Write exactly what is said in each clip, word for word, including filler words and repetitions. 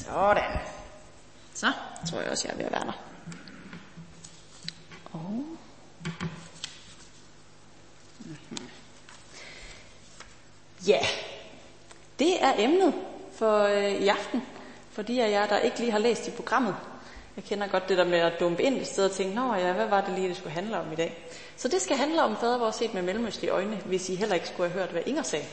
Sådan. Så tror jeg også, jeg er ved at være der. Og... Mm-hmm. Ja, det er emnet for øh, i aften. For de af jer, der ikke lige har læst i programmet. Jeg kender godt det der med at dumpe ind et sted og tænke, nå ja, hvad var det lige, det skulle handle om i dag? Så det skal handle om fader vores set med mellemøstlige øjne, hvis I heller ikke skulle have hørt, hvad Inger sagde.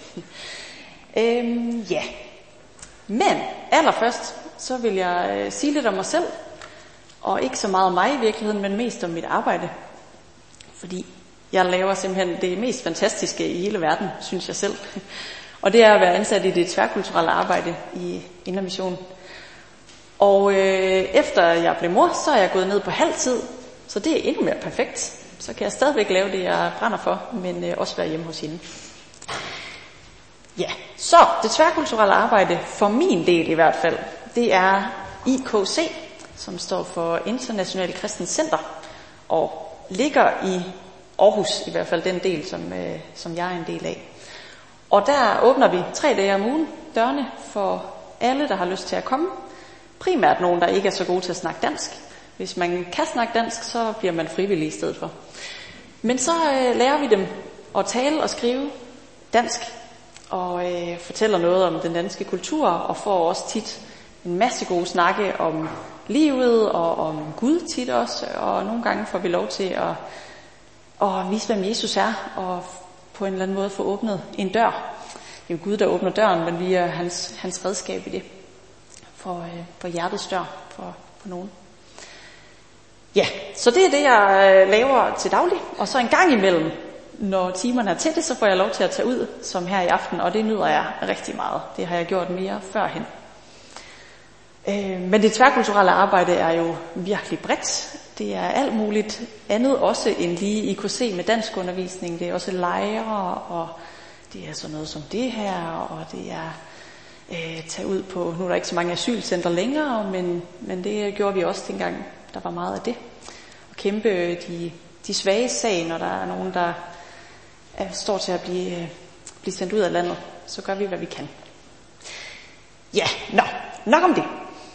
øhm, ja, men allerførst, så vil jeg øh, sige lidt om mig selv. Og ikke så meget om mig i virkeligheden, men mest om mit arbejde. Fordi jeg laver simpelthen det mest fantastiske i hele verden, synes jeg selv. Og det er at være ansat i det tværkulturelle arbejde i Indre Mission. Og øh, efter jeg blev mor, så er jeg gået ned på halv tid. Så det er endnu mere perfekt. Så kan jeg stadigvæk lave det, jeg brænder for, men øh, også være hjemme hos hende. Ja, så det tværkulturelle arbejde, for min del i hvert fald, det er I K C, som står for International Kristen Center, og ligger i Aarhus, i hvert fald den del, som, øh, som jeg er en del af. Og der åbner vi tre dage om ugen dørene for alle, der har lyst til at komme. Primært nogen, der ikke er så gode til at snakke dansk. Hvis man kan snakke dansk, så bliver man frivillig i stedet for. Men så øh, lærer vi dem at tale og skrive dansk, og øh, fortæller noget om den danske kultur, og får også tit en masse gode snakke om livet og om Gud tit også, og nogle gange får vi lov til at, at vise, hvem Jesus er, og på en eller anden måde få åbnet en dør. Det er jo Gud, der åbner døren, men vi er hans, hans redskab i det. For, øh, for hjertets dør for, for nogen. Ja, så det er det, jeg øh, laver til daglig. Og så en gang imellem, når timerne er til det, så får jeg lov til at tage ud, som her i aften, og det nyder jeg rigtig meget. Det har jeg gjort mere førhen. Øh, men det tværkulturelle arbejde er jo virkelig bredt. Det er alt muligt andet også end lige I K C med danskundervisning. Det er også lejre, og det er sådan noget som det her, og det er øh, tage ud på, nu er der ikke så mange asylcenter længere, men, men det gjorde vi også dengang, der var meget af det. Og kæmpe de, de svage sag, når der er nogen, der er, står til at blive, øh, blive sendt ud af landet, så gør vi, hvad vi kan. Ja, nå, nok om det.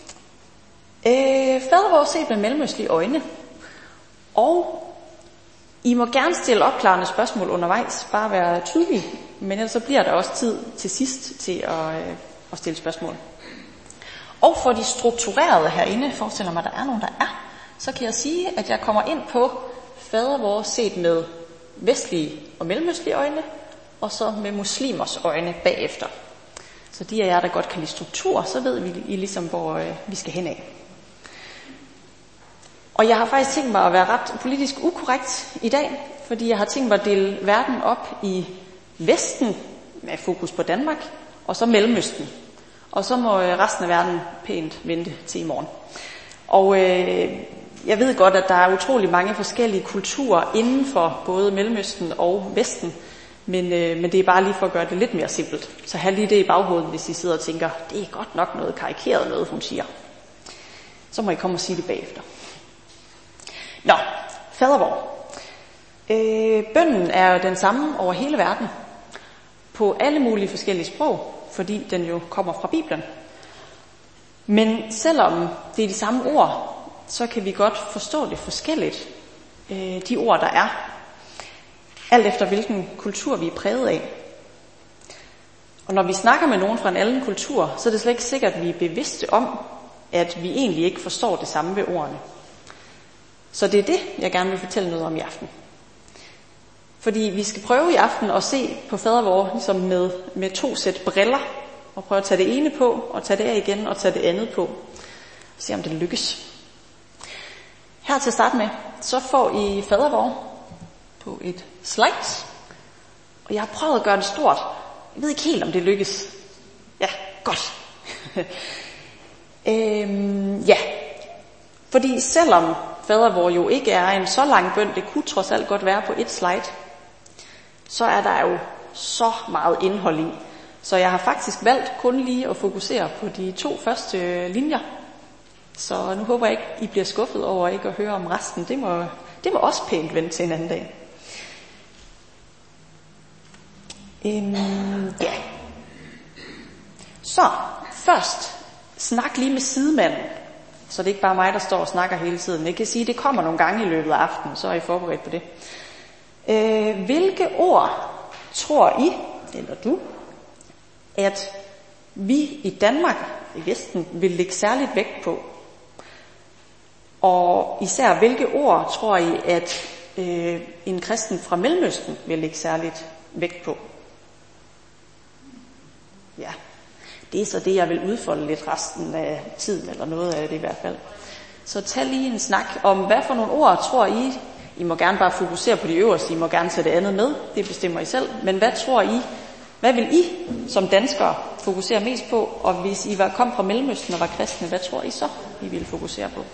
Øh, fader vores set med mellemøstlige øjne. Og I må gerne stille opklarende spørgsmål undervejs, bare være tydelige, men ellers så bliver der også tid til sidst til at, øh, at stille spørgsmål. Og for de strukturerede herinde, forestiller mig, at der er nogen, der er, så kan jeg sige, at jeg kommer ind på fader vores set med vestlige og mellemøstlige øjne, og så med muslimers øjne bagefter. Så de af jer, der godt kan lide struktur, så ved vi I ligesom, hvor øh, vi skal hen af. Og jeg har faktisk tænkt mig at være ret politisk ukorrekt i dag, fordi jeg har tænkt mig at dele verden op i Vesten, med fokus på Danmark, og så Mellemøsten. Og så må resten af verden pænt vente til i morgen. Og øh, jeg ved godt, at der er utrolig mange forskellige kulturer inden for både Mellemøsten og Vesten, men, øh, men det er bare lige for at gøre det lidt mere simpelt. Så have lige det i baghovedet, hvis I sidder og tænker, det er godt nok noget karikeret noget, hun siger. Så må I komme og sige det bagefter. Nå, fader vor. Øh, bønnen er jo den samme over hele verden, på alle mulige forskellige sprog, fordi den jo kommer fra Bibelen. Men selvom det er de samme ord, så kan vi godt forstå det forskelligt, øh, de ord der er, alt efter hvilken kultur vi er præget af. Og når vi snakker med nogen fra en anden kultur, så er det slet ikke sikkert, at vi er bevidste om, at vi egentlig ikke forstår det samme ved ordene. Så det er det, jeg gerne vil fortælle noget om i aften. Fordi vi skal prøve i aften at se på fader vor ligesom med, med to sæt briller, og prøve at tage det ene på, og tage det af igen, og tage det andet på. Og se om det lykkes. Her til at starte med, så får I fader vor på et slide. Og jeg har prøvet at gøre det stort. Jeg ved ikke helt, om det lykkes. Ja, godt. øhm, ja, fordi selvom fader vor jo ikke er en så lang bøn, det kunne trods alt godt være på et slide, så er der jo så meget indhold i. Så jeg har faktisk valgt kun lige at fokusere på de to første linjer. Så nu håber jeg ikke, I bliver skuffet over ikke at høre om resten. Det må, det må også pænt vente til en anden dag. Øhm, ja. Så først snak lige med sidemanden, så det er ikke bare mig, der står og snakker hele tiden. Jeg kan sige, at det kommer nogle gange i løbet af aftenen, så er I forberedt på det. Øh, hvilke ord tror I, eller du, at vi i Danmark, i Vesten, vil lægge særligt vægt på? Og især, hvilke ord tror I, at øh, en kristen fra Mellemøsten vil lægge særligt vægt på? Ja, det er så det, jeg vil udfolde lidt resten af tiden, eller noget af det i hvert fald. Så tag lige en snak om, hvad for nogle ord tror I? I må gerne bare fokusere på de øverste, I må gerne tage det andet med, det bestemmer I selv. Men hvad tror I, hvad vil I som danskere fokusere mest på? Og hvis I var kom fra Mellemøsten og var kristne, hvad tror I så, I ville fokusere på?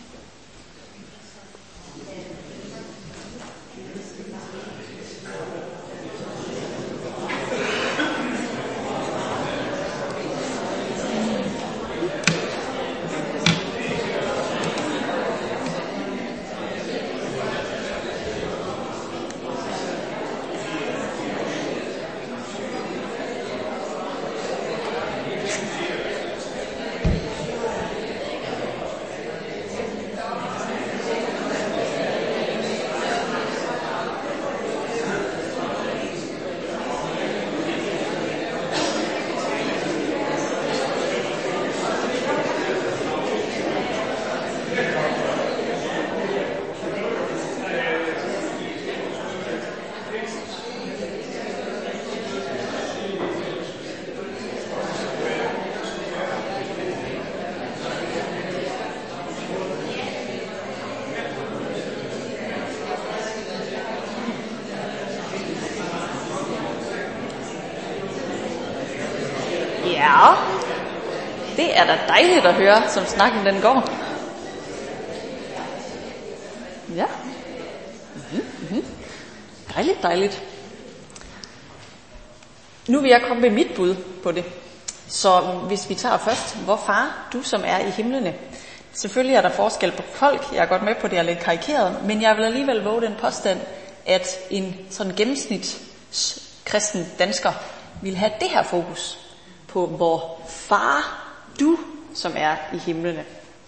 Ja, det er da dejligt at høre, som snakken den går. Ja. Mm-hmm, mm-hmm. Dejligt, dejligt. Nu vil jeg komme med mit bud på det. Så hvis vi tager først, hvor far, du som er i himlene. Selvfølgelig er der forskel på folk, jeg er godt med på det, er lidt karikeret, men jeg vil alligevel våge den påstand, at en sådan gennemsnitskristen dansker vil have det her fokus på, hvor far, du som er i himlene.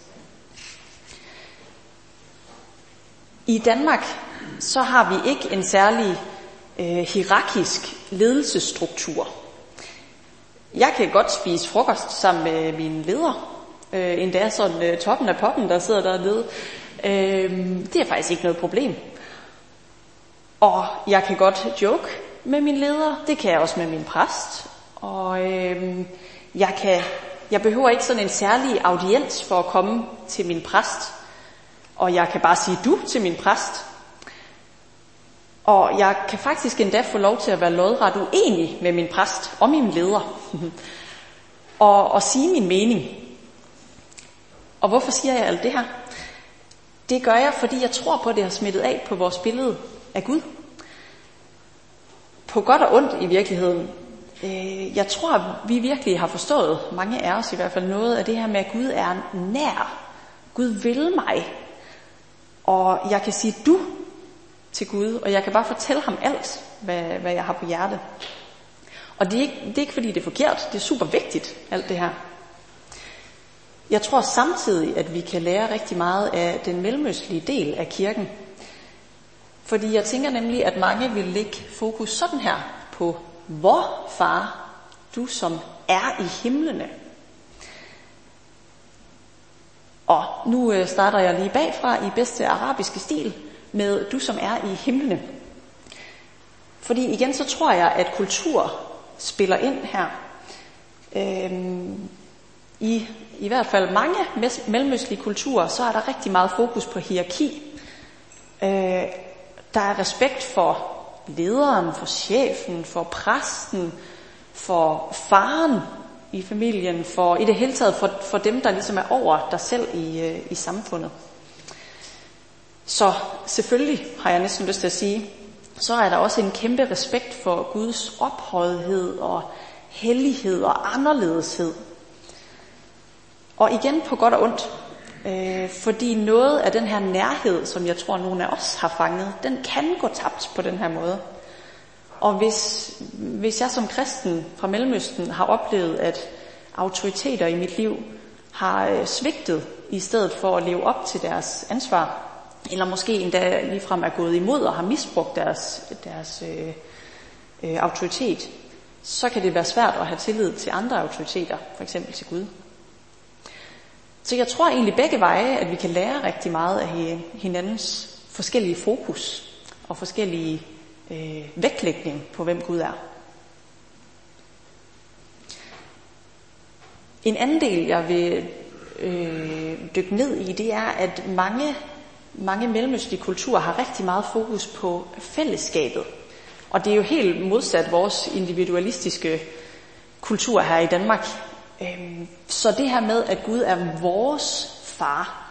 I Danmark, så har vi ikke en særlig øh, hierarkisk ledelsesstruktur. Jeg kan godt spise frokost sammen med mine ledere, øh, endda sådan øh, toppen af poppen, der sidder dernede. Øh, det er faktisk ikke noget problem. Og jeg kan godt joke med mine ledere, det kan jeg også med min præst. Og øh, jeg, kan, jeg behøver ikke sådan en særlig audiens for at komme til min præst. Og jeg kan bare sige du til min præst. Og jeg kan faktisk endda få lov til at være lodret uenig med min præst og min leder. og, og sige min mening. Og hvorfor siger jeg alt det her? Det gør jeg, fordi jeg tror på, at det har smittet af på vores billede af Gud. På godt og ondt i virkeligheden. Jeg tror, at vi virkelig har forstået, mange af os i hvert fald, noget af det her med, at Gud er nær. Gud vil mig. Og jeg kan sige du til Gud, og jeg kan bare fortælle ham alt, hvad, hvad jeg har på hjerte. Og det er, ikke, det er ikke fordi det er forkert, det er super vigtigt, alt det her. Jeg tror samtidig, at vi kan lære rigtig meget af den mellemøstlige del af kirken. Fordi jeg tænker nemlig, at mange vil lægge fokus sådan her på, hvor far, du som er i himlene. Og nu starter jeg lige bagfra i bedste arabiske stil med du som er i himlene. Fordi igen så tror jeg, at kultur spiller ind her. Øhm, i, I hvert fald mange mellemøstlige kulturer, så er der rigtig meget fokus på hierarki. Øh, der er respekt for lederen, for chefen, for præsten, for faren i familien, for i det hele taget for, for dem, der ligesom er over dig selv i, i samfundet. Så selvfølgelig har jeg næsten lyst til at sige, så er der også en kæmpe respekt for Guds ophøjethed og hellighed og anderledeshed. Og igen på godt og ondt, øh, fordi noget af den her nærhed, som jeg tror nogen af os har fanget, den kan gå tabt på den her måde. Og hvis, hvis jeg som kristen fra Mellemøsten har oplevet, at autoriteter i mit liv har svigtet i stedet for at leve op til deres ansvar, eller måske endda ligefrem er gået imod og har misbrugt deres, deres øh, øh, autoritet, så kan det være svært at have tillid til andre autoriteter, for eksempel til Gud. Så jeg tror egentlig begge veje, at vi kan lære rigtig meget af hinandens forskellige fokus og forskellige øh, vægtlægning på, hvem Gud er. En anden del, jeg vil øh, dykke ned i, det er, at mange, mange mellemøstlige kulturer har rigtig meget fokus på fællesskabet. Og det er jo helt modsat vores individualistiske kultur her i Danmark. Så det her med, at Gud er vores far,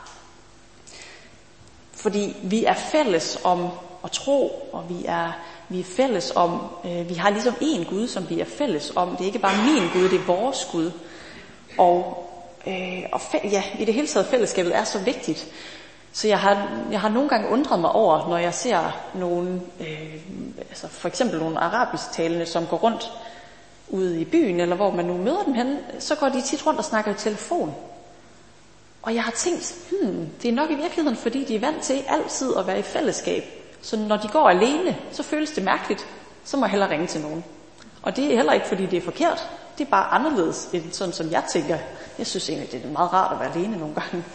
fordi vi er fælles om at tro, og vi er, vi er fælles om, øh, vi har ligesom én Gud, som vi er fælles om. Det er ikke bare min Gud, det er vores Gud. Og, øh, og fæ- ja, i det hele taget fællesskabet er så vigtigt. Så jeg har, jeg har nogle gange undret mig over, når jeg ser nogle, øh, altså for eksempel nogle arabisk talende, som går rundt ude i byen, eller hvor man nu møder dem hen, så går de tit rundt og snakker i telefon. Og jeg har tænkt, hmm, det er nok i virkeligheden, fordi de er vant til altid at være i fællesskab. Så når de går alene, så føles det mærkeligt, så må jeg hellere ringe til nogen. Og det er heller ikke, fordi det er forkert, det er bare anderledes, end sådan som jeg tænker. Jeg synes egentlig, det er meget rart at være alene nogle gange.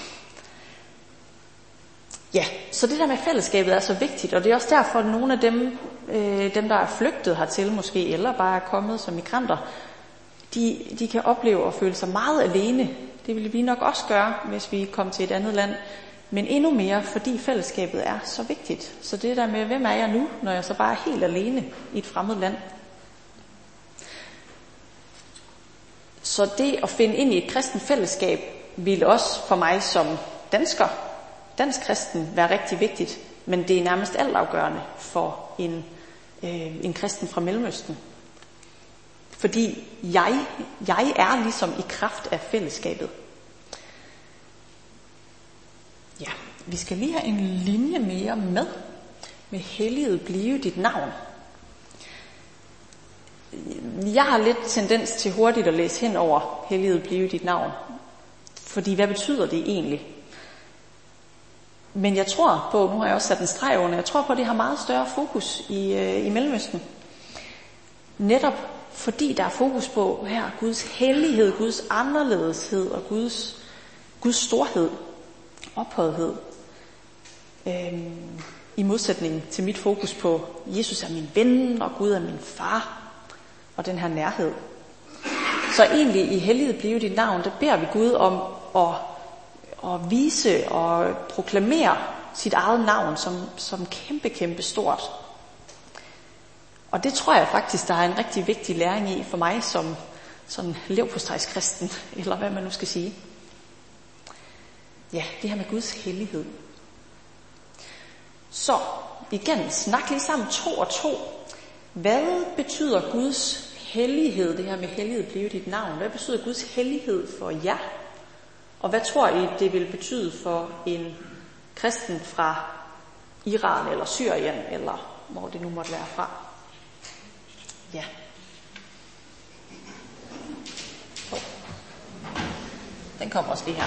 Ja, så det der med fællesskabet er så vigtigt, og det er også derfor, at nogle af dem, øh, dem der er flygtet hertil måske, eller bare er kommet som migranter, de, de kan opleve at føle sig meget alene. Det ville vi nok også gøre, hvis vi kom til et andet land, men endnu mere, fordi fællesskabet er så vigtigt. Så det der med, hvem er jeg nu, når jeg så bare er helt alene i et fremmed land? Så det at finde ind i et kristent fællesskab, ville også for mig som dansker, dansk kristen, være rigtig vigtigt, men det er nærmest altafgørende for en, øh, en kristen fra Mellemøsten. Fordi jeg, jeg er ligesom i kraft af fællesskabet. Ja, vi skal lige have en linje mere med, med helliget blive dit navn. Jeg har lidt tendens til hurtigt at læse hen over helliget blive dit navn. Fordi hvad betyder det egentlig? Men jeg tror på, nu har jeg også sat en streg under, jeg tror på, at det har meget større fokus i, øh, i Mellemøsten. Netop fordi der er fokus på her Guds hellighed, Guds anderledeshed og Guds, Guds storhed, ophøjethed. Øhm, I modsætning til mit fokus på, Jesus er min ven, og Gud er min far, og den her nærhed. Så egentlig i hellighed blive dit navn, der beder vi Gud om at, at vise og proklamere sit eget navn som, som kæmpe, kæmpe stort. Og det tror jeg faktisk, der er en rigtig vigtig læring i for mig som sådan leverpostejskristen, eller hvad man nu skal sige. Ja, det her med Guds hellighed. Så igen, snak lige sammen to og to. Hvad betyder Guds hellighed, det her med hellighed blive dit navn? Hvad betyder Guds hellighed for jer? Og hvad tror I, det vil betyde for en kristen fra Iran eller Syrien, eller hvor det nu måtte være fra? Ja. Oh. Den kommer også lige her.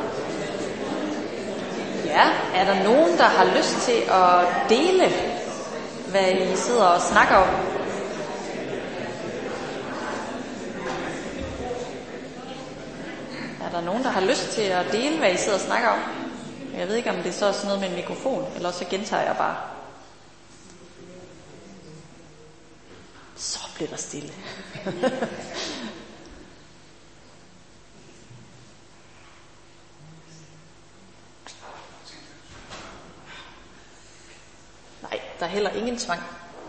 Er der nogen, der har lyst til at dele hvad I sidder og snakker om. Er der nogen, der har lyst til at dele, hvad I sidder og snakker om? Jeg ved ikke, om det så er sådan noget med en mikrofon, eller så gentager jeg bare. Så bliver der stille. Nej, der er heller ingen tvang.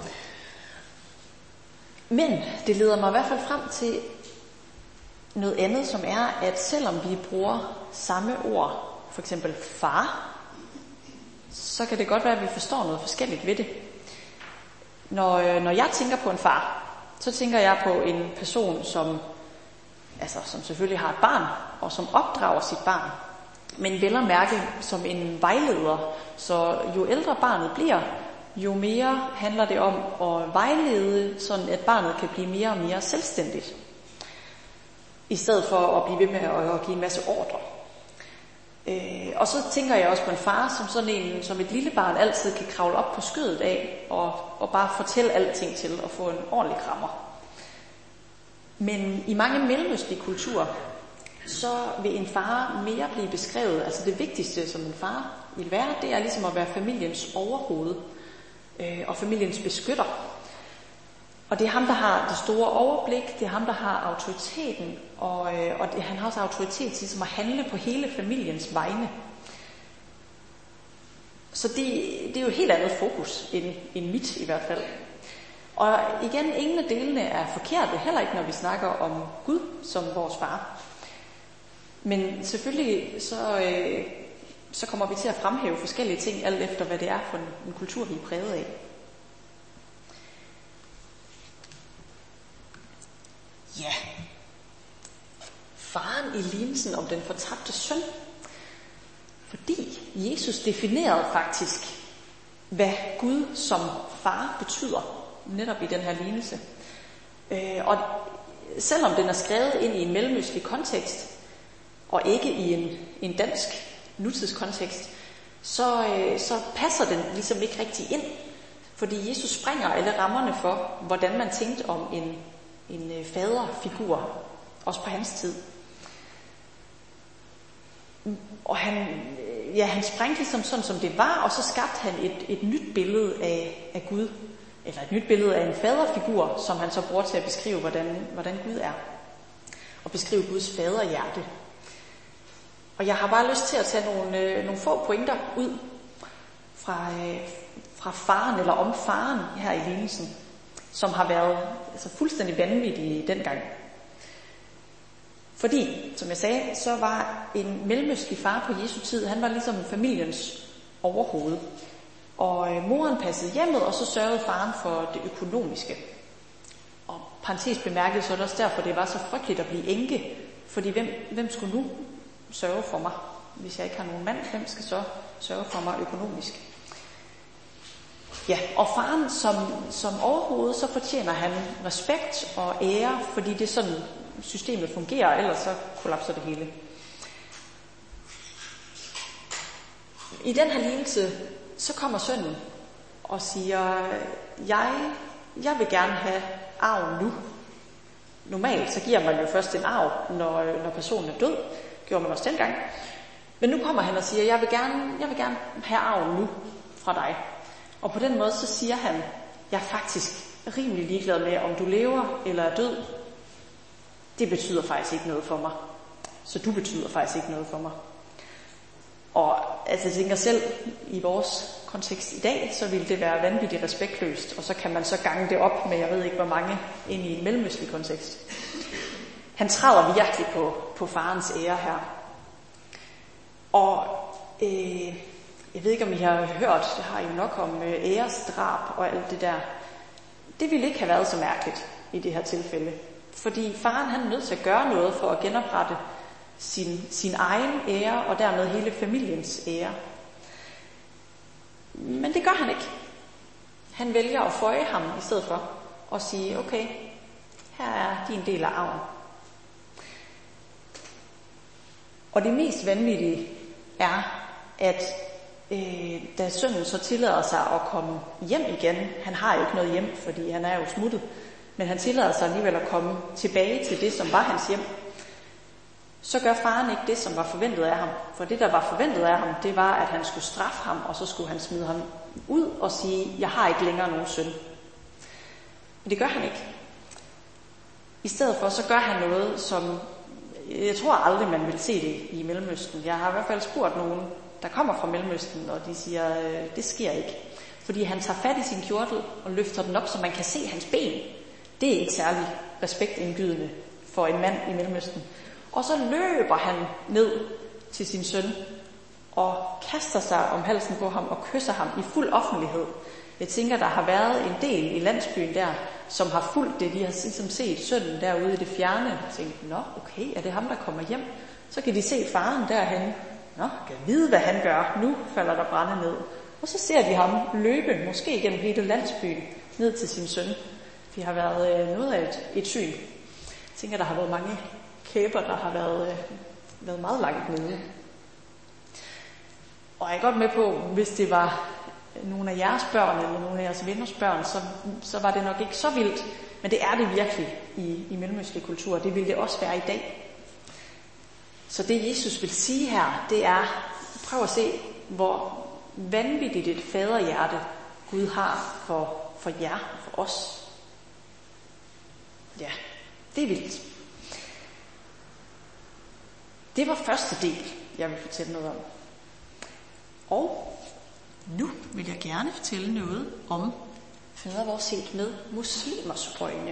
Men det leder mig i hvert fald frem til noget andet, som er, at selvom vi bruger samme ord, for eksempel far, så kan det godt være, at vi forstår noget forskelligt ved det. Når, når jeg tænker på en far, så tænker jeg på en person, som, altså, som selvfølgelig har et barn, og som opdrager sit barn, men vel at mærke som en vejleder. Så jo ældre barnet bliver, jo mere handler det om at vejlede, sådan at barnet kan blive mere og mere selvstændigt, i stedet for at blive ved med at give en masse ordre. Øh, og så tænker jeg også på en far, som sådan en, som et lille barn altid kan kravle op på skødet af, og, og bare fortælle alting til, og få en ordentlig krammer. Men i mange mellemøstlige kulturer, så vil en far mere blive beskrevet, altså det vigtigste som en far vil være, det er ligesom at være familiens overhoved, øh, og familiens beskytter. Og det er ham, der har det store overblik, det er ham, der har autoriteten, og, øh, og det, han har også autoritet til ligesom at handle på hele familiens vegne. Så det, det er jo et helt andet fokus end, end mit i hvert fald. Og igen, ingen af delene er forkerte, heller ikke når vi snakker om Gud som vores far. Men selvfølgelig så, øh, så kommer vi til at fremhæve forskellige ting, alt efter hvad det er for en, en kultur, vi er præget af. Ja, faren i lignelsen om den fortabte søn. Fordi Jesus definerede faktisk, hvad Gud som far betyder, netop i den her lignelse. Øh, og selvom den er skrevet ind i en mellemøstlig kontekst, og ikke i en, en dansk nutidskontekst, så, øh, så passer den ligesom ikke rigtig ind. Fordi Jesus springer alle rammerne for, hvordan man tænkte om en en faderfigur, også på hans tid. Og han, ja, han sprængte ligesom sådan, som det var, og så skabte han et, et nyt billede af, af Gud, eller et nyt billede af en faderfigur, som han så bruger til at beskrive, hvordan, hvordan Gud er, og beskrive Guds faderhjerte. Og jeg har bare lyst til at tage nogle, øh, nogle få pointer ud fra, øh, fra faren, eller om faren her i lignelsen, som har været altså, fuldstændig vanvittige dengang. Fordi, som jeg sagde, så var en mellemøstlig far på Jesu tid, han var ligesom familiens overhoved. Og øh, moren passede hjemmet, og så sørgede faren for det økonomiske. Og parentes bemærket, så er det også derfor, det var så frygteligt at blive enke. Fordi hvem, hvem skulle nu sørge for mig? Hvis jeg ikke har nogen mand, hvem skal så sørge for mig økonomisk? Ja, og faren som, som overhoved, så fortjener han respekt og ære, fordi det er sådan, systemet fungerer, ellers så kollapser det hele. I den her lignelse, så kommer sønnen og siger, jeg, jeg vil gerne have arven nu. Normalt så giver man jo først en arv, når, når personen er død. Gjorde man også dengang. Men nu kommer han og siger, jeg vil gerne, jeg vil gerne have arven nu fra dig. Og på den måde så siger han, jeg er faktisk rimelig ligeglad med, om du lever eller er død. Det betyder faktisk ikke noget for mig. Så du betyder faktisk ikke noget for mig. Og altså, jeg tænker selv, i vores kontekst i dag, så ville det være vanvittigt respektløst. Og så kan man så gange det op med, jeg ved ikke hvor mange, ind i en mellemøstlig kontekst. Han træder virkelig på, på farens ære her. Og øh, jeg ved ikke, om I har hørt, det har I jo nok om øh, æresdrab og alt det der. Det ville ikke have været så mærkeligt i det her tilfælde. Fordi faren han er nødt til at gøre noget for at genoprette sin, sin egen ære og dermed hele familiens ære. Men det gør han ikke. Han vælger at føje ham i stedet for og sige, okay, her er din del af arven. Og det mest vanvittige er, at øh, da sønnen så tillader sig at komme hjem igen, han har jo ikke noget hjem, fordi han er jo smuttet, men han tillader sig alligevel at komme tilbage til det, som var hans hjem, så gør faren ikke det, som var forventet af ham. For det, der var forventet af ham, det var, at han skulle straffe ham, og så skulle han smide ham ud og sige, jeg har ikke længere nogen søn. Men det gør han ikke. I stedet for, så gør han noget, som jeg tror aldrig, man vil se det i Mellemøsten. Jeg har i hvert fald spurgt nogen, der kommer fra Mellemøsten, og de siger, det sker ikke. Fordi han tager fat i sin kjortel og løfter den op, så man kan se hans ben. Det er ikke særlig respektindgydende for en mand i Mellemøsten. Og så løber han ned til sin søn og kaster sig om halsen på ham og kysser ham i fuld offentlighed. Jeg tænker, der har været en del i landsbyen der, som har fulgt det. De har ligesom set sønnen derude i det fjerne og tænkt, nå okay, er det ham, der kommer hjem? Så kan de se faren derhen. Nå, kan vide, hvad han gør. Nu falder der brænde ned. Og så ser de ham løbe, måske gennem hele landsbyen, ned til sin søn. De har været øh, noget af et, et syn. Jeg tænker, der har været mange kæber, der har været, øh, været meget langt nede. Og jeg er godt med på, hvis det var nogle af jeres børn, eller nogle af jeres venners børn, så, så var det nok ikke så vildt. Men det er det virkelig i, i mellemøstlig kultur. Det vil det også være i dag. Så det Jesus vil sige her, det er, prøv at se, hvor vanvittigt et faderhjerte Gud har for, for jer, for os. Ja, det er vildt. Det var første del, jeg vil fortælle noget om. Og nu vil jeg gerne fortælle noget om fader vor set med muslimers øjne.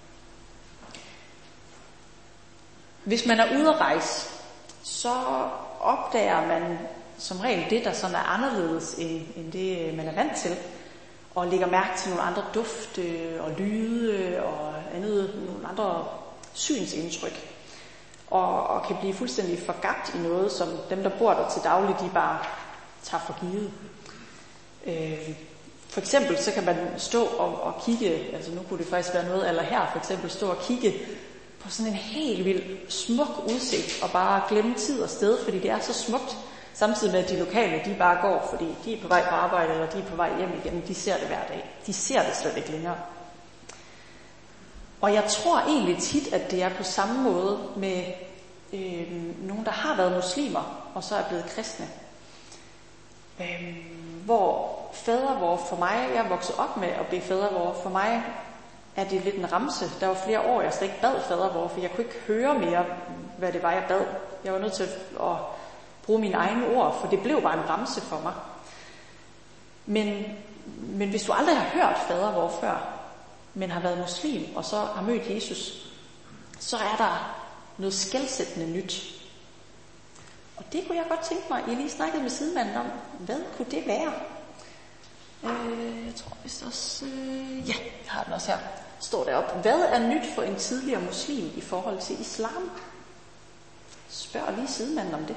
Hvis man er ude at rejse, så opdager man som regel det, der sådan er anderledes end, end det, man er vant til. Og lægger mærke til nogle andre dufte og lyde og andet, nogle andre synsindtryk. Og, og kan blive fuldstændig forgabt i noget, som dem, der bor der til daglig, de bare tager for givet. Øh, for eksempel så kan man stå og, og kigge, altså nu kunne det faktisk være noget, eller her for eksempel stå og kigge på sådan en helt vild smuk udsigt, og bare glemme tid og sted, fordi det er så smukt, samtidig med at de lokale, de bare går, fordi de er på vej på arbejde, eller de er på vej hjem igen, de ser det hver dag. De ser det slet ikke længere. Og jeg tror egentlig tit, at det er på samme måde med øh, nogen, der har været muslimer, og så er blevet kristne. Øh, hvor fadervor for mig, jeg er vokset op med at bede fadervor, for mig er det lidt en ramse. Der var flere år, jeg slet ikke bad fadervor, for jeg kunne ikke høre mere, hvad det var, jeg bad. Jeg var nødt til at bruge mine egne ord, for det blev bare en ramse for mig. Men, men hvis du aldrig har hørt fadervor før, men har været muslim, og så har mødt Jesus, så er der noget skelsættende nyt. Og det kunne jeg godt tænke mig, I lige snakkede med sidemanden om, hvad kunne det være? Øh, jeg tror vist også, øh, ja, jeg har den også her, står deroppe. Hvad er nyt for en tidligere muslim i forhold til islam? Spørg lige sidemanden om det.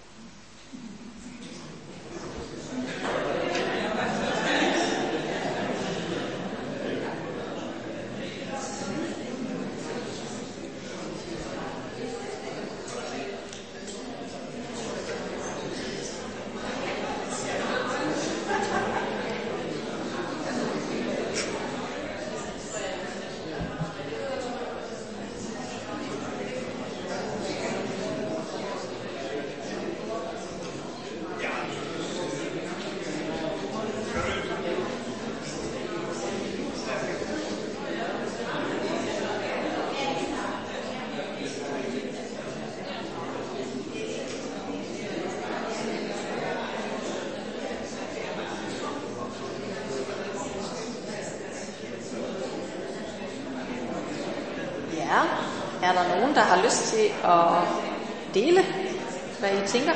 Er der nogen, der har lyst til at dele, hvad I tænker?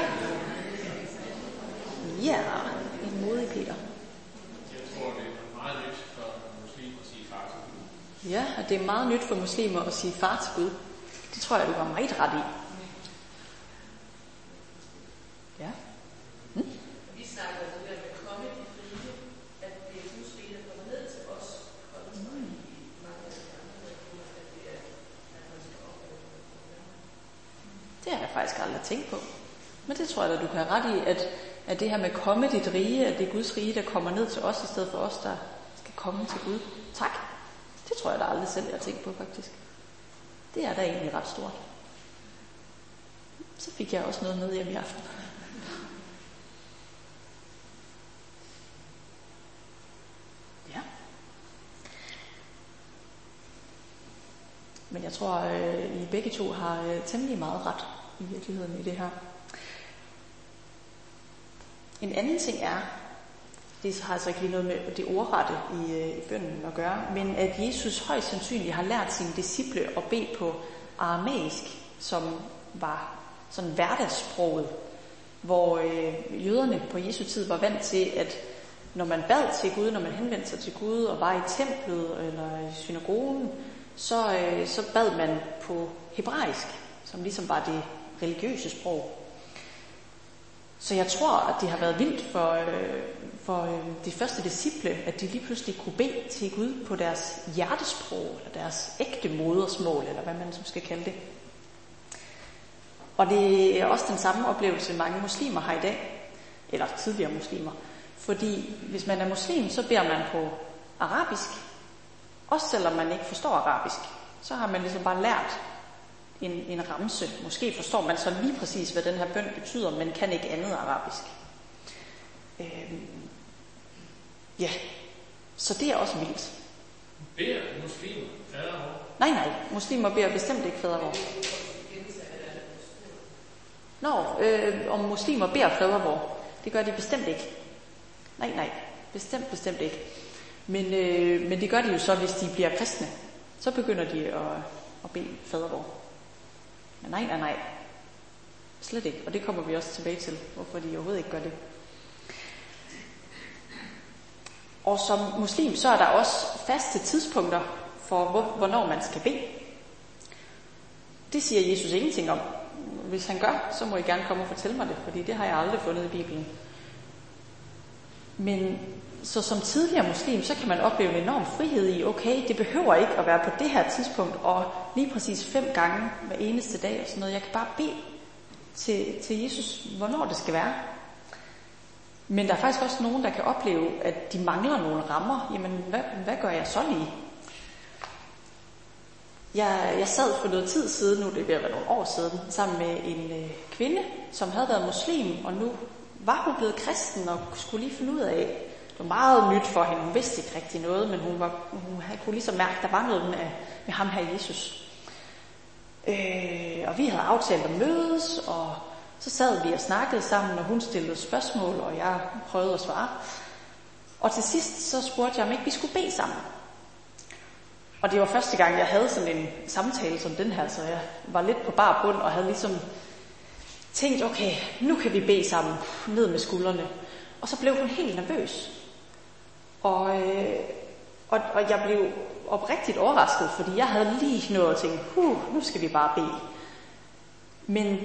Ja, en modig Peter. Jeg tror, det er meget nyt for muslimer at sige far til Gud. Ja, og det er meget nyt for muslimer at sige far til Gud. Det tror jeg, du var meget ret i. Ja. Hm? Vi snakker om det der med komme i frie, at det er Guds rige, der kommer ned til os. Og det er mange af de andre, der tror, at det er, at man skal opleve det. Det har jeg faktisk aldrig tænkt på. Men det tror jeg da, du kan have ret i, at At det her med komme dit rige, at det er Guds rige, der kommer ned til os, i stedet for os, der skal komme til Gud. Tak. Det tror jeg da aldrig selv, jeg har tænkt på faktisk. Det er da egentlig ret stort. Så fik jeg også noget med hjem i aften. Ja. Men jeg tror, at I begge to har temmelig meget ret i virkeligheden i det her. En anden ting er, det har altså ikke lige noget med det ordrette i, i bønnen at gøre, men at Jesus højst sandsynligt har lært sine disciple at bede på aramæisk, som var sådan hverdagssproget, hvor øh, jøderne på Jesu tid var vant til, at når man bad til Gud, når man henvendte sig til Gud og var i templet eller i synagogen, så, øh, så bad man på hebraisk, som ligesom var det religiøse sprog. Så jeg tror, at det har været vildt for, øh, for øh, de første disciple, at de lige pludselig kunne bede til Gud på deres hjertesprog, eller deres ægte modersmål, eller hvad man som skal kalde det. Og det er også den samme oplevelse, mange muslimer har i dag, eller tidligere muslimer. Fordi hvis man er muslim, så beder man på arabisk, også selvom man ikke forstår arabisk. Så har man ligesom bare lært en, en ramse. Måske forstår man så lige præcis, hvad den her bøn betyder, men kan ikke andet arabisk. Øhm, ja, så det er også vildt. Beder muslimer fadervor? Nej, nej, muslimer beder bestemt ikke fadervor. Nå, øh, om muslimer beder fadervor, det gør de bestemt ikke. Nej, nej, bestemt, bestemt ikke. Men, øh, men det gør de jo så, hvis de bliver kristne. Så begynder de at, at bede fadervor. Men nej, nej, nej. Slet ikke. Og det kommer vi også tilbage til, hvorfor de overhovedet ikke gør det. Og som muslim, så er der også faste tidspunkter for, hvor, hvornår man skal bede. Det siger Jesus ingenting om. Hvis han gør, så må I gerne komme og fortælle mig det, fordi det har jeg aldrig fundet i Bibelen. Men så som tidligere muslim, så kan man opleve en enorm frihed i, okay, det behøver ikke at være på det her tidspunkt, og lige præcis fem gange hver eneste dag og sådan noget. Jeg kan bare bede til, til Jesus, hvornår det skal være. Men der er faktisk også nogen, der kan opleve, at de mangler nogle rammer. Jamen, hvad, hvad gør jeg så lige? Jeg, jeg sad for noget tid siden, nu det er ved at være nogle år siden, sammen med en øh, kvinde, som havde været muslim, og nu var hun blevet kristen og skulle lige finde ud af, det var meget nyt for hende, hun vidste ikke rigtig noget, men hun, var, hun kunne ligesom mærke, at der var noget med, med ham her Jesus. Øh, og vi havde aftalt at mødes, og så sad vi og snakkede sammen, og hun stillede spørgsmål, og jeg prøvede at svare. Og til sidst så spurgte jeg, om ikke vi skulle bede sammen. Og det var første gang, jeg havde sådan en samtale som den her, så jeg var lidt på bar bund og havde ligesom tænkt, okay, nu kan vi bede sammen, ned med skuldrene. Og så blev hun helt nervøs. Og, øh, og, og jeg blev oprigtigt overrasket, fordi jeg havde lige nået at tænke, huh, nu skal vi bare bede. Men,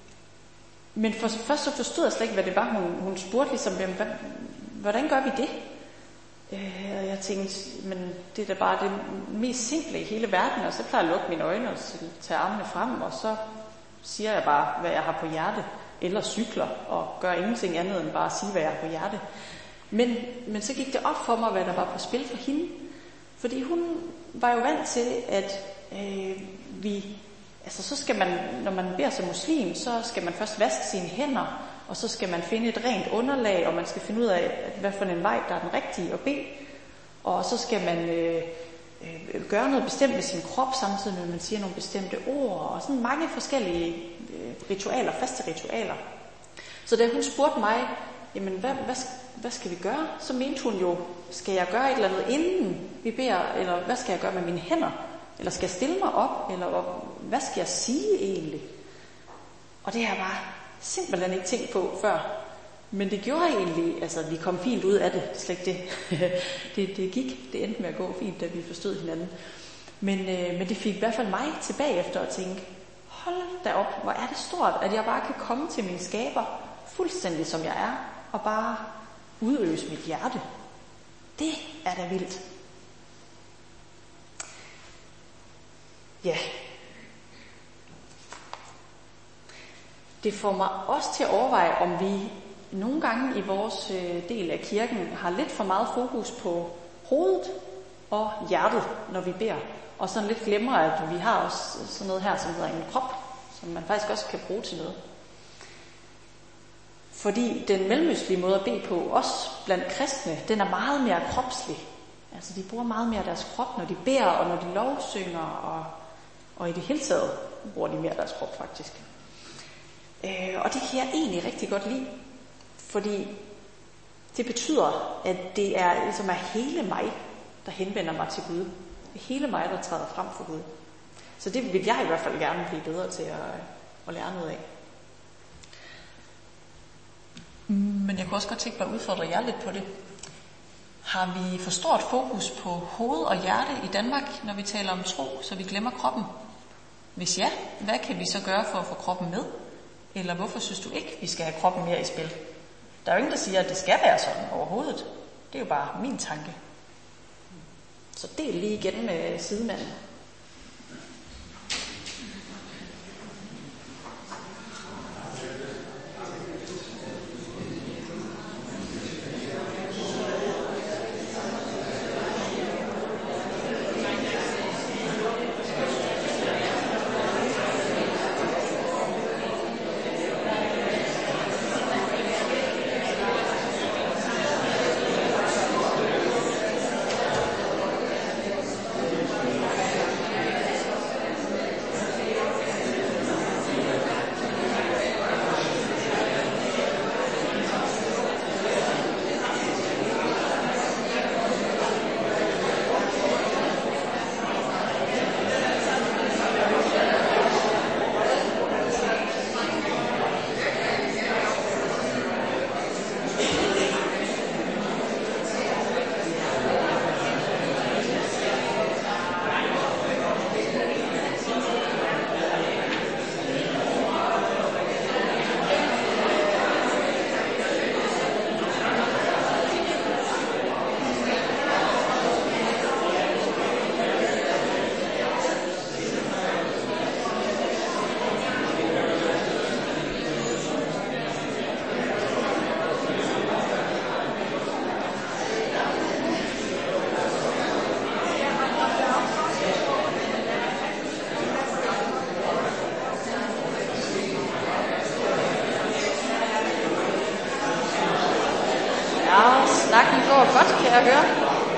men for, først så forstod jeg slet ikke, hvad det var, hun, hun spurgte ligesom, hvad, hvordan gør vi det? Øh, og jeg tænkte, men det er da bare det mest simple i hele verden, og så plejer jeg at lukke mine øjne og tage armene frem, og så siger jeg bare, hvad jeg har på hjerte, eller cykler, og gør ingenting andet end bare at sige, hvad jeg har på hjerte. Men, men så gik det op for mig, hvad der var på spil for hende. Fordi hun var jo vant til, at øh, vi, altså så skal man, når man beder som muslim, så skal man først vaske sine hænder, og så skal man finde et rent underlag, og man skal finde ud af, hvad for en vej, der er den rigtige at bede. Og så skal man øh, øh, gøre noget bestemt med sin krop, samtidig med, at man siger nogle bestemte ord, og sådan mange forskellige øh, ritualer, faste ritualer. Så da hun spurgte mig, jamen hvad, hvad, hvad skal vi gøre? Så mente hun jo, skal jeg gøre et eller andet inden vi beder, eller hvad skal jeg gøre med mine hænder? Eller skal jeg stille mig op, eller hvad skal jeg sige egentlig? Og det har jeg bare simpelthen ikke tænkt på før. Men det gjorde egentlig, altså vi kom fint ud af det, slet ikke det. det, det gik, det endte med at gå fint, da vi forstod hinanden. Men, øh, men det fik i hvert fald mig tilbage efter at tænke, hold da op, hvor er det stort, at jeg bare kan komme til min skaber, fuldstændig som jeg er, og bare udøse mit hjerte. Det er da vildt. Ja. Det får mig også til at overveje, om vi nogle gange i vores øh, del af kirken har lidt for meget fokus på hovedet og hjertet, når vi beder. Og sådan lidt glemmer, at vi har også sådan noget her, som hedder en krop, som man faktisk også kan bruge til noget. Fordi den mellemøstlige måde at bede på, også blandt kristne, den er meget mere kropslig. Altså de bruger meget mere deres krop, når de beder og når de lovsynger, og, og i det hele taget bruger de mere deres krop faktisk. Øh, og det kan jeg egentlig rigtig godt lide, fordi det betyder, at det er ligesom er hele mig, der henvender mig til Gud. Det er hele mig, der træder frem for Gud. Så det vil jeg i hvert fald gerne blive bedre til at, at lære noget af. Men jeg kunne også godt tænke mig at udfordre jer lidt på det. Har vi for stort fokus på hoved og hjerte i Danmark, når vi taler om tro, så vi glemmer kroppen? Hvis ja, hvad kan vi så gøre for at få kroppen med? Eller hvorfor synes du ikke, vi skal have kroppen mere i spil? Der er jo ingen, der siger, at det skal være sådan overhovedet. Det er jo bare min tanke. Så del lige igen med sidemanden. Snakken går godt, kan jeg høre.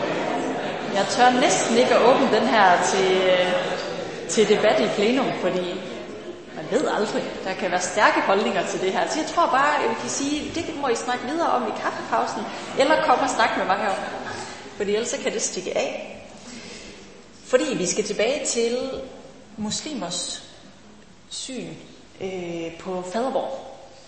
Jeg tør næsten ikke at åbne den her til, til debat i plenum, fordi man ved aldrig, der kan være stærke holdninger til det her. Så jeg tror bare, at vi kan sige, det må I snakke videre om i kaffepausen, eller komme og snakke med mig om. Fordi ellers kan det stikke af. Fordi vi skal tilbage til muslimers syn øh, på fadervor.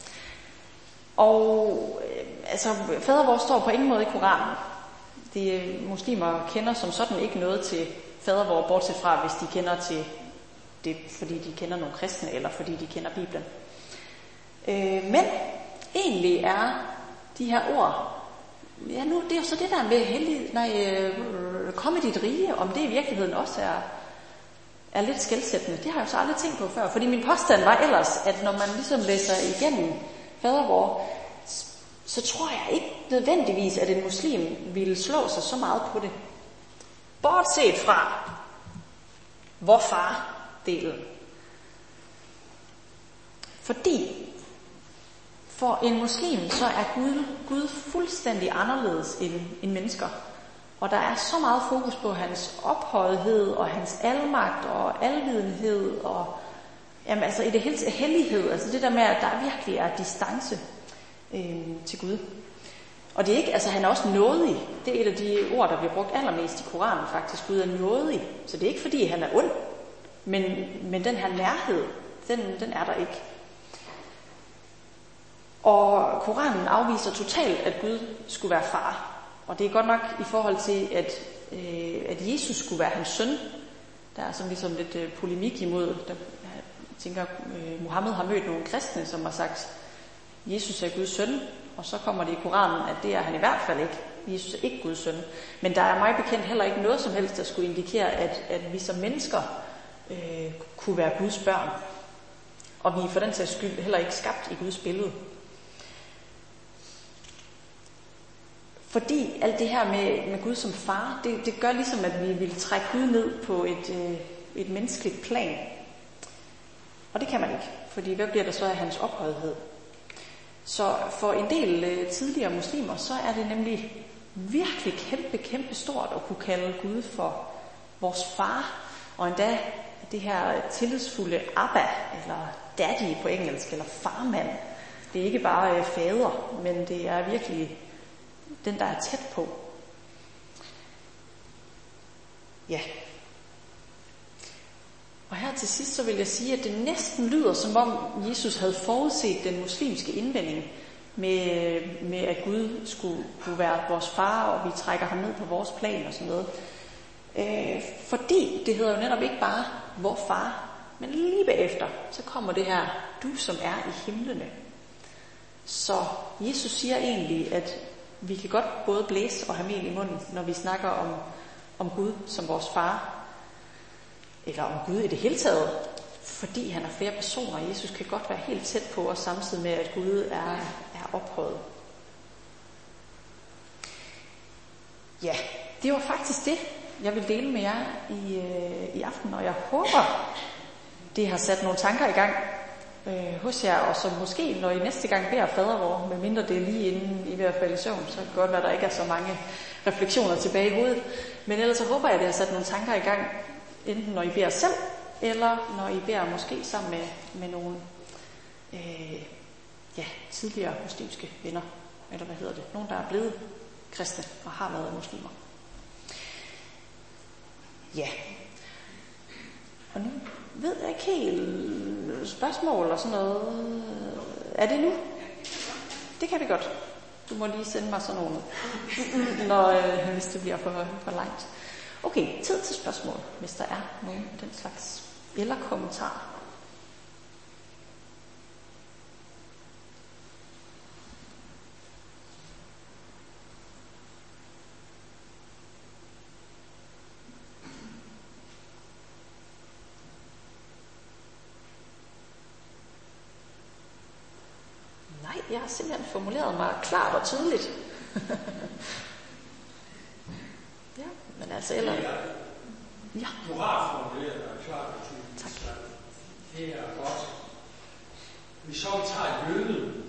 Og øh, altså, fadervor står på ingen måde i Koranen. De muslimer kender som sådan ikke noget til fadervor, bortset fra hvis de kender til det, fordi de kender nogle kristne, eller fordi de kender Bibelen. Øh, men egentlig er de her ord, ja nu, det er jo så det der med hellig, nej, øh, kom i dit rige, om det i virkeligheden også er, er lidt skelsættende. Det har jeg jo så aldrig tænkt på før, fordi min påstand var ellers, at når man ligesom læser igennem fadervor, så tror jeg ikke nødvendigvis, at en muslim ville slå sig så meget på det. Bortset fra hvorfar-delen. Fordi for en muslim, så er Gud, Gud fuldstændig anderledes end, end mennesker. Og der er så meget fokus på hans ophøjethed og hans almagt og alvidenhed og jamen, altså i det hele hellighed. Altså det der med, at der virkelig er distance øh, til Gud. Og det er ikke, altså han er også nådig. Det er et af de ord, der bliver brugt allermest i Koranen faktisk. Gud er nådig. Så det er ikke fordi, han er ond. Men, men den her nærhed, den, den er der ikke. Og Koranen afviser totalt, at Gud skulle være far. Og det er godt nok i forhold til, at, øh, at Jesus skulle være hans søn. Der er sådan ligesom lidt øh, polemik imod. Der, jeg tænker, øh, Mohammed har mødt nogle kristne, som har sagt, Jesus er Guds søn. Og så kommer det i Koranen, at det er han i hvert fald ikke. Jesus er ikke Guds søn. Men der er mig bekendt heller ikke noget som helst, der skulle indikere, at, at vi som mennesker øh, kunne være Guds børn. Og vi er for den sags skyld heller ikke skabt i Guds billede. Fordi alt det her med, med Gud som far, det, det gør ligesom, at vi vil trække Gud ned på et, øh, et menneskeligt plan. Og det kan man ikke, fordi hvad bliver der så af hans ophøjethed? Så for en del øh, tidligere muslimer, så er det nemlig virkelig kæmpe, kæmpe stort at kunne kalde Gud for vores far, og endda det her tillidsfulde Abba, eller daddy på engelsk, eller farmand. Det er ikke bare øh, fader, men det er virkelig den, der er tæt på. Ja. Og her til sidst, så vil jeg sige, at det næsten lyder, som om Jesus havde forudset den muslimske indvending med, med at Gud skulle kunne være vores far, og vi trækker ham ned på vores plan og sådan noget. Øh, fordi det hedder jo netop ikke bare vor far, men lige bagefter, så kommer det her, du som er i himlene. Så Jesus siger egentlig, at vi kan godt både blæse og have mel i munden, når vi snakker om, om Gud som vores far, eller om Gud i det hele taget, fordi han er flere personer. Jesus kan godt være helt tæt på os, samtidig med, at Gud er, er ophøjet. Ja, det var faktisk det, jeg vil dele med jer i, øh, i aften, og jeg håber, det har sat nogle tanker i gang øh, hos jer, og så måske, når I næste gang beder fadervor, medmindre det er lige inden I ved at falde i søvn, så kan det godt være, der ikke er så mange refleksioner tilbage i hovedet. Men ellers så håber jeg, at det har sat nogle tanker i gang, enten når I beder selv, eller når I beder måske sammen med, med nogle øh, ja, tidligere muslimske venner, eller hvad hedder det, nogen der er blevet kristne og har været muslimer. Ja. Og nu ved jeg ikke helt spørgsmål og sådan noget. Er det nu? Det kan vi godt. Du må lige sende mig sådan nogle, når, øh, hvis det bliver for, for langt. Okay, tid til spørgsmål, hvis der er nogen af den slags. Eller kommentarer. Nej, jeg har simpelthen formuleret mig klart og tydeligt. Ja, men altså eller... Ja. Du har formuleret dig klart og tydeligt. Tak. Det er godt. Hvis så vi tager jøden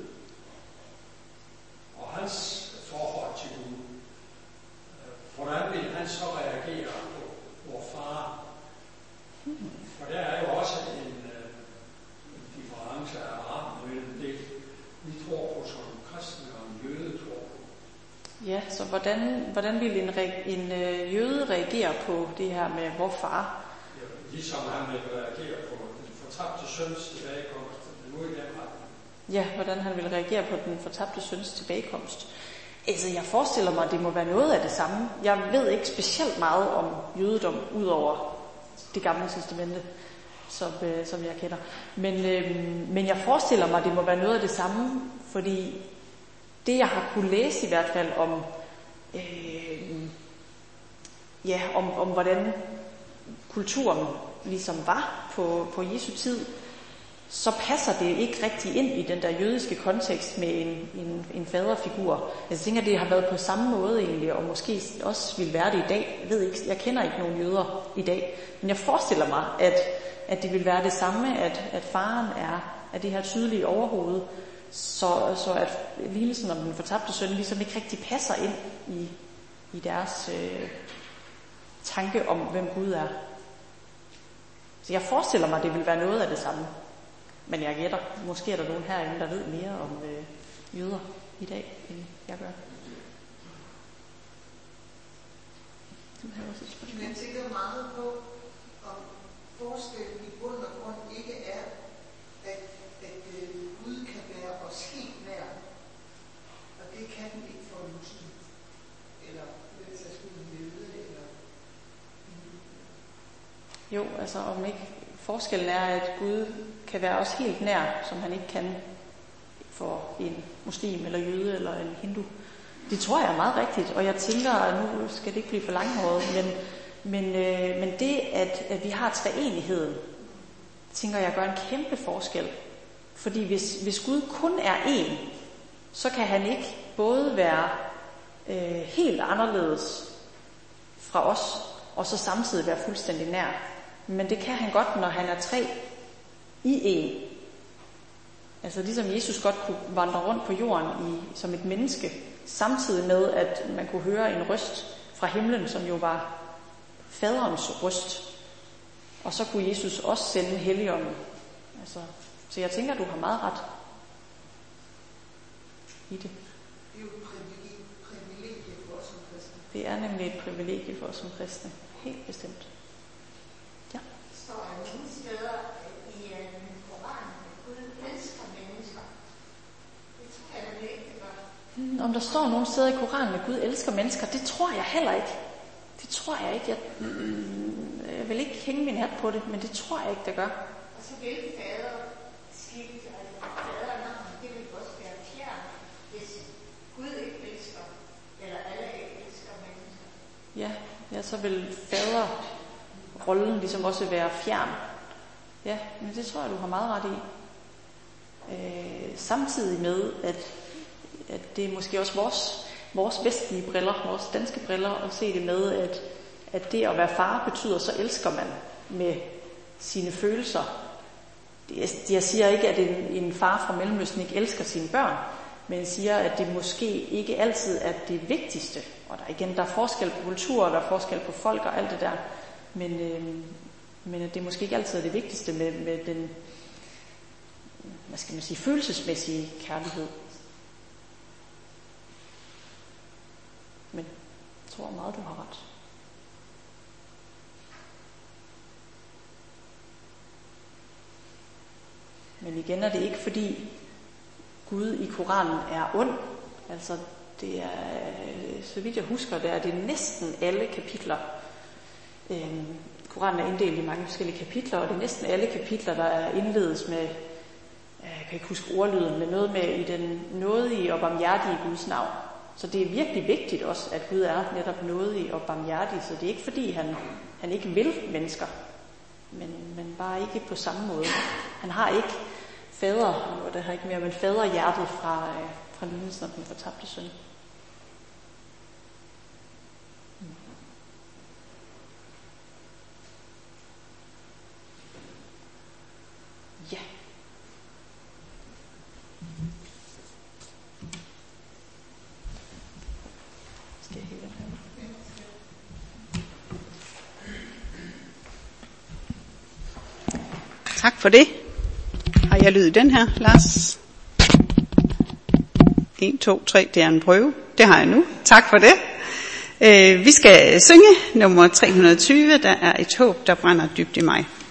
og hans forhold til Gud, hvordan vil han så reagere på vor far? For der er jo også en, en difference af arten mellem det, vi tror på som kristne, og en jøde tror på. Ja, så hvordan, hvordan vil en, en øh, jøde reagere på det her med vor far? Ja, ligesom han vil reagere på den fortabte søns tilbagekomst. Nu i den retning. Ja, hvordan han vil reagere på den fortabte søns tilbagekomst. Altså, jeg forestiller mig, at det må være noget af det samme. Jeg ved ikke specielt meget om jødedom, ud over det gamle testamente, som, øh, som jeg kender. Men, øh, men jeg forestiller mig, at det må være noget af det samme, fordi det, jeg har kunne læse i hvert fald om, øh, ja, om, om hvordan kulturen ligesom var på, på Jesu tid, så passer det ikke rigtig ind i den der jødiske kontekst med en, en, en faderfigur. Jeg tænker, det har været på samme måde egentlig, og måske også vil være det i dag. Jeg ved ikke, jeg kender ikke nogen jøder i dag, men jeg forestiller mig, at, at det vil være det samme, at, at faren er, er det her tydelige overhoved, så, så at lignelsen om den fortabte søn ligesom ikke rigtig passer ind i, i deres øh, tanke om, hvem Gud er. Så jeg forestiller mig, at det vil være noget af det samme. Men jeg gætter, måske er der nogen herinde, der ved mere om øh, jøder i dag, end jeg gør. Du har også et spørgsmål. Jeg tænker meget på, om forskellen i bund og grund ikke er, at, at øh, Gud kan være os helt nær, og det kan den ikke for en muslim, eller hvis jeg skulle en jøde, eller Jo, altså om ikke forskellen er, at Gud kan være os helt nær, som han ikke kan for en muslim eller jøde eller en hindu. Det tror jeg er meget rigtigt, og jeg tænker, at nu skal det ikke blive for langhåret, men, men, øh, men det, at, at vi har treenigheden, tænker jeg gør en kæmpe forskel. Fordi hvis, hvis Gud kun er én, så kan han ikke både være øh, helt anderledes fra os, og så samtidig være fuldstændig nær. Men det kan han godt, når han er tre i en. Altså ligesom Jesus godt kunne vandre rundt på jorden i, som et menneske, samtidig med, at man kunne høre en røst fra himlen, som jo var faderens røst. Og så kunne Jesus også sende Helligånden. Altså, så jeg tænker, du har meget ret i det. Det er jo et privilegie for os som kristne. Det er nemlig et privilegie for os som kristne. Helt bestemt. Ja. Står der nogle steder i Koranen, at Gud elsker mennesker? Det tror jeg nemlig ikke, det gør. Om der står nogle steder i Koranen, at Gud elsker mennesker, det tror jeg heller ikke. Det tror jeg ikke. Jeg, mm, jeg vil ikke hænge min hat på det, men det tror jeg ikke, det gør. Og så vil fader skifte, altså fadernavn, det vil også være fjern, hvis Gud ikke elsker, eller alle ikke elsker mennesker. Ja, ja, så vil faderrollen ligesom også være fjern. Ja, men det tror jeg, du har meget ret i. Øh, samtidig med, at, at det er måske også vores, vores vestlige briller, vores danske briller, at se det med, at, at det at være far betyder, så elsker man med sine følelser. Jeg siger ikke, at en, en far fra Mellemøsten ikke elsker sine børn, men jeg siger, at det måske ikke altid er det vigtigste. Og der igen, der er forskel på kultur, og der er forskel på folk og alt det der. Men, øh, men at det måske ikke altid er det vigtigste med, med den, hvad skal man sige, følelsesmæssige kærlighed. Men jeg tror meget, du har ret. Men igen er det ikke fordi Gud i Koranen er ond. Altså det er, så vidt jeg husker, det er det næsten alle kapitler. Øhm, Koranen er inddelt i mange forskellige kapitler, og det er næsten alle kapitler, der er indledes med, jeg kan ikke huske ordlyden, men noget med i den nådige og barmhjertige Guds navn. Så det er virkelig vigtigt også, at Gud er netop nådig og barmhjertig, så det er ikke fordi han, han ikke vil mennesker, men, men bare ikke på samme måde. Han har ikke fader, nu er det her ikke mere, men faderhjertet fra, øh, fra lignelsen om den fortabte søn. Ja. Skal jeg hælde den her? Tak for det. Har jeg lyd i den her, Lars? en, to, tre, det er en prøve. Det har jeg nu. Tak for det. Vi skal synge nummer tre hundrede og tyve, der er et håb, der brænder dybt i mig.